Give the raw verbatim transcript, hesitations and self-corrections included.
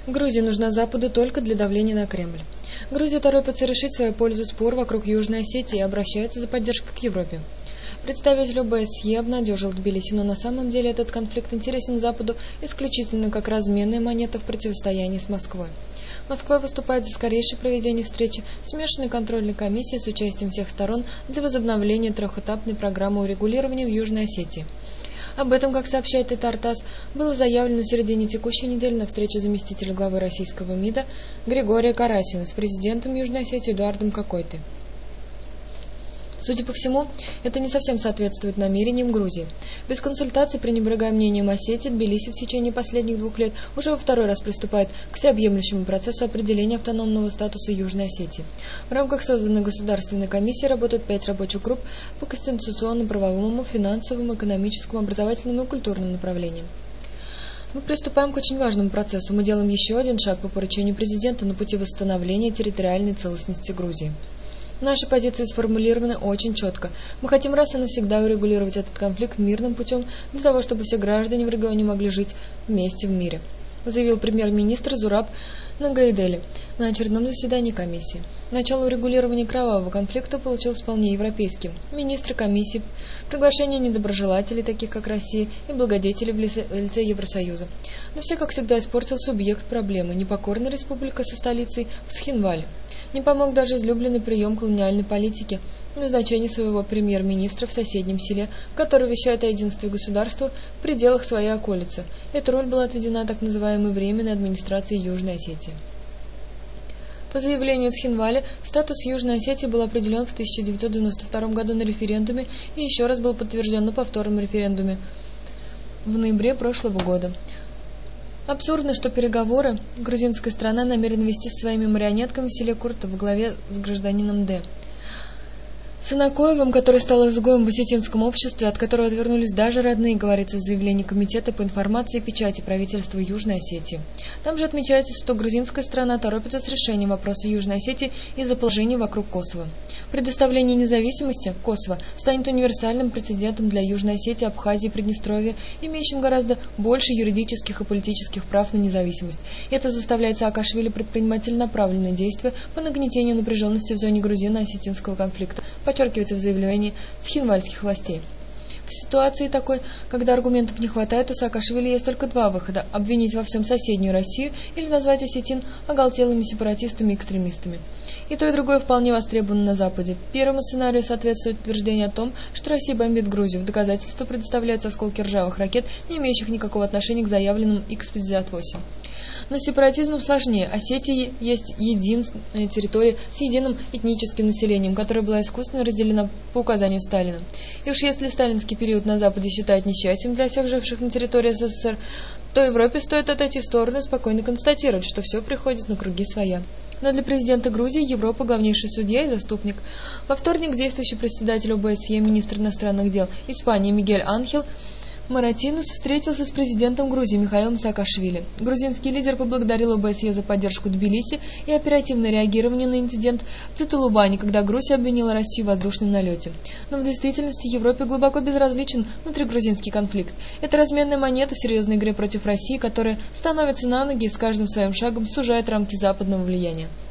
Грузия нужна Западу только для давления на Кремль. Грузия торопится решить в свою пользу спор вокруг Южной Осетии и обращается за поддержкой к Европе. Представитель ОБСЕ обнадежил Тбилиси, но на самом деле этот конфликт интересен Западу исключительно как разменная монета в противостоянии с Москвой. Москва выступает за скорейшее проведение встречи смешанной контрольной комиссии с участием всех сторон для возобновления трехэтапной программы урегулирования в Южной Осетии. Об этом, как сообщает ТАСС, было заявлено в середине текущей недели на встрече заместителя главы российского МИДа Григория Карасина с президентом Южной Осетии Эдуардом Кокойтой. Судя по всему, это не совсем соответствует намерениям Грузии. Без консультаций, пренебрегая мнением Осетии, Тбилиси в течение последних двух лет уже во второй раз приступает к всеобъемлющему процессу определения автономного статуса Южной Осетии. В рамках созданной государственной комиссии работают пять рабочих групп по конституционно-правовому, финансовому, экономическому, образовательному и культурному направлениям. Мы приступаем к очень важному процессу. Мы делаем еще один шаг по поручению президента на пути восстановления территориальной целостности Грузии. Наши позиции сформулированы очень четко. Мы хотим раз и навсегда урегулировать этот конфликт мирным путем, для того, чтобы все граждане в регионе могли жить вместе в мире, заявил премьер-министр Зураб Нагайдели на очередном заседании комиссии. Начало урегулирования кровавого конфликта получилось вполне европейским. Министры комиссии, приглашение недоброжелателей, таких как Россия, и благодетели в лице, в лице Евросоюза. Но все, как всегда, испортил субъект проблемы – непокорная республика со столицей в Схинвале. Не помог даже излюбленный прием колониальной политики – назначение своего премьер-министра в соседнем селе, который вещает о единстве государства в пределах своей околицы. Эта роль была отведена так называемой Временной администрации Южной Осетии. По заявлению Цхинвали, статус Южной Осетии был определен в тысяча девятьсот девяносто втором году на референдуме и еще раз был подтвержден на повторном референдуме в ноябре прошлого года. Абсурдно, что переговоры грузинская сторона намерена вести со своими марионетками в селе Курта во главе с гражданином Д. Сынакоевым, который стал изгоем в осетинском обществе, от которого отвернулись даже родные, говорится в заявлении Комитета по информации и печати правительства Южной Осетии. Там же отмечается, что грузинская сторона торопится с решением вопроса Южной Осетии из-за положения вокруг Косово. Предоставление независимости Косово станет универсальным прецедентом для Южной Осетии, Абхазии и Приднестровья, имеющим гораздо больше юридических и политических прав на независимость. Это заставляет Саакашвили предпринимать целенаправленные действия по нагнетению напряженности в зоне грузино-осетинского конфликта, подчеркивается в заявлении цхинвальских властей. В ситуации такой, когда аргументов не хватает, у Саакашвили есть только два выхода – обвинить во всем соседнюю Россию или назвать осетин оголтелыми сепаратистами и экстремистами. И то, и другое вполне востребовано на Западе. Первому сценарию соответствует утверждение о том, что Россия бомбит Грузию. В доказательство предоставляются осколки ржавых ракет, не имеющих никакого отношения к заявленным икс пятьдесят восемь. Но с сепаратизмом сложнее. Осетия есть единственная территория с единым этническим населением, которая была искусственно разделена по указанию Сталина. И уж если сталинский период на Западе считают несчастьем для всех живших на территории СССР, то Европе стоит отойти в сторону и спокойно констатировать, что все приходит на круги своя. Но для президента Грузии Европа главнейший судья и заступник. Во вторник действующий председатель ОБСЕ, министр иностранных дел Испании Мигель Анхел Маратинес встретился с президентом Грузии Михаилом Саакашвили. Грузинский лидер поблагодарил ОБСЕ за поддержку Тбилиси и оперативное реагирование на инцидент в Циталубане, когда Грузия обвинила Россию в воздушном налете. Но в действительности Европе глубоко безразличен внутригрузинский конфликт. Это разменная монета в серьезной игре против России, которая становится на ноги и с каждым своим шагом сужает рамки западного влияния.